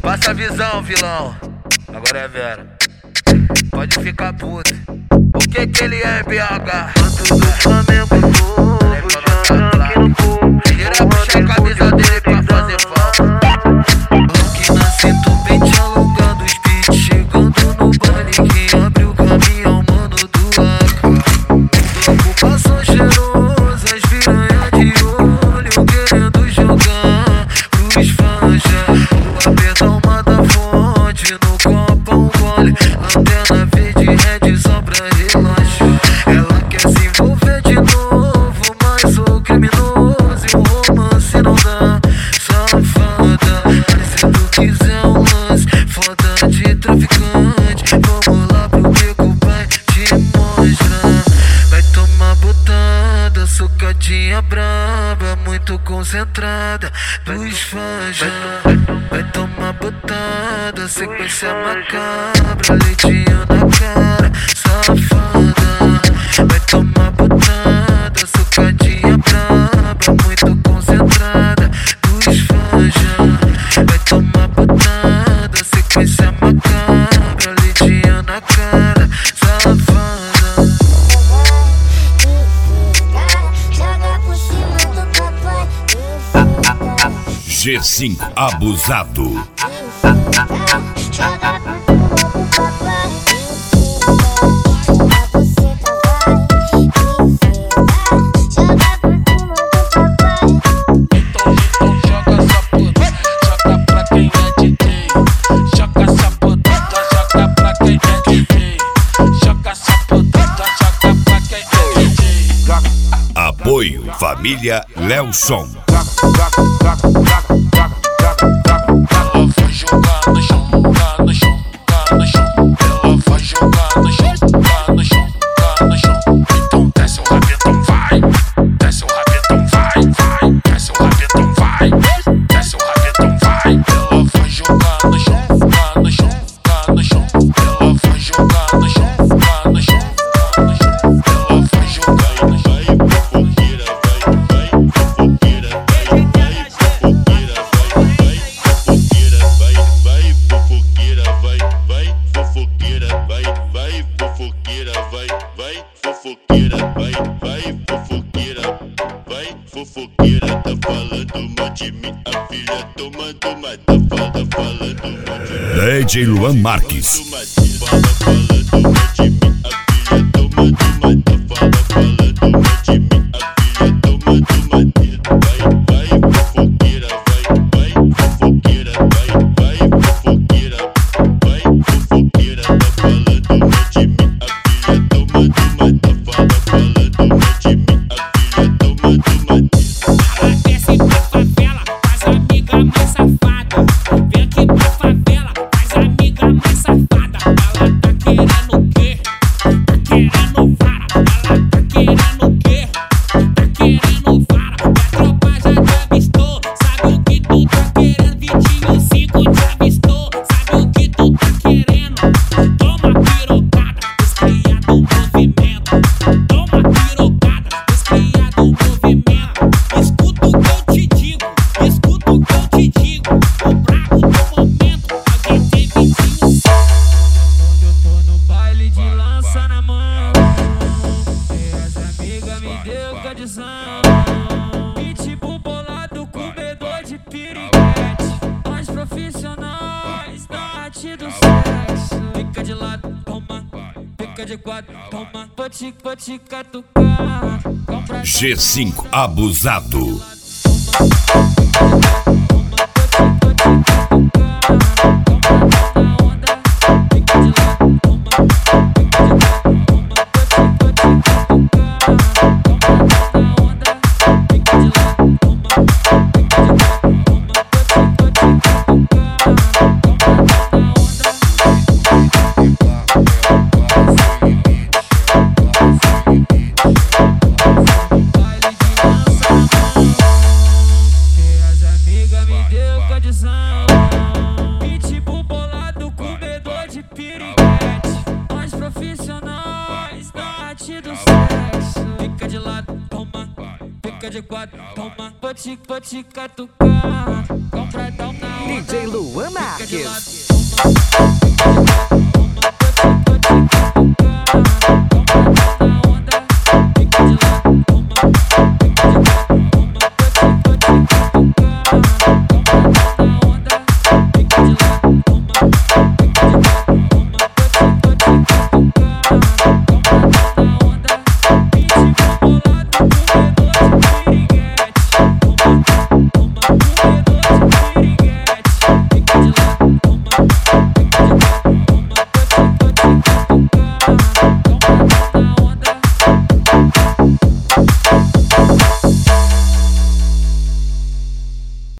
Passa a visão, vilão. Agora é Vera. Pode ficar puto. O que que ele é, BH? Tanto do Flamengo novo, joga aqui no povo. Tira puxa a camisa dele pra fazer falta. Aqui na cinto, pente alongado, os beats chegando no baile. Quem abre o caminhão, mano do AK. Ocupação cheirosa, as piranha de olho, querendo jogar pros fãs já. O apertão manda fonte, no copo um gole. Antena verde, red só pra relaxar. Ela quer se envolver de novo, mas sou criminoso e o romance não dá. Safada, mas se tu quiser um lance foda de traficante, vamos lá pro beco, vai te mostrar. Vai tomar botada, socadinha braba, muito concentrada dos fãs já. Vai tomar botada, sequência macabra, leitinho na cara, safada. Vai tomar botada, socadinha braba, muito concentrada dos fãs já. Vai tomar botada, sequência macabra, leitinho na cara, safada. G5 abusado. Apoio Família Lelson. Ela vai jogar no chão, tá no chão, tá no chão. Ela vai jogar no chão, tá no chão, tá no chão. Então desce o rabetão, vai. Desce o rabetão, vai, vai. Desce o rabetão, vai. Desce o rabetão, vai. Ela vai jogar no chão, tá no chão, tá no chão. Ela vai jogar no chão, tá no chão, tá no chão. Ela vai jogar no chão. Fofoqueira, tá falando mal de mim. A filha tomando uma, tá falando mal de mim. DJ Luan Marques. Fala falando mal de mim. A filha tomando uma, tá falando mal de mim. A filha tomando uma. Vai, vai, fofoqueira, vai, fofoqueira, vai, fofoqueira, vai, fofoqueira, tá falando mal de mim. A filha tomando uma, tá falando mal de mim. A filha tomando uma. Ela desce pra favela, faz amiga mais safada. Vem aqui pra favela, faz amiga mais safada. Ela tá querendo o quê? Tá querendo vara. Ela tá querendo o quê? Tá querendo vara. A tropa já te avistou, sabe o que tu tá querendo. 25 te avistou, sabe o que tu tá querendo. Toma pirocada, descria do movimento. Toma pirocada, descria do movimento. Escuta o que eu te digo, escuta o que eu te digo. O brabo do momento, alguém tem 25. Eu tô no baile de lança na mão, e as amigas me deu condição. Pitbull bolado, comedor de piriguete. Nós profissionais da arte do sexo. Fica de lado, toma. Fica de quatro, toma. Vou te catucar. G5 abusado. Pitbull bolado, comedor de piriguete. Nós profissionais da arte do sexo. Fica de lado, toma. Fica de quatro, toma. Vou te catucar. Compradão na DJ Luan Marques.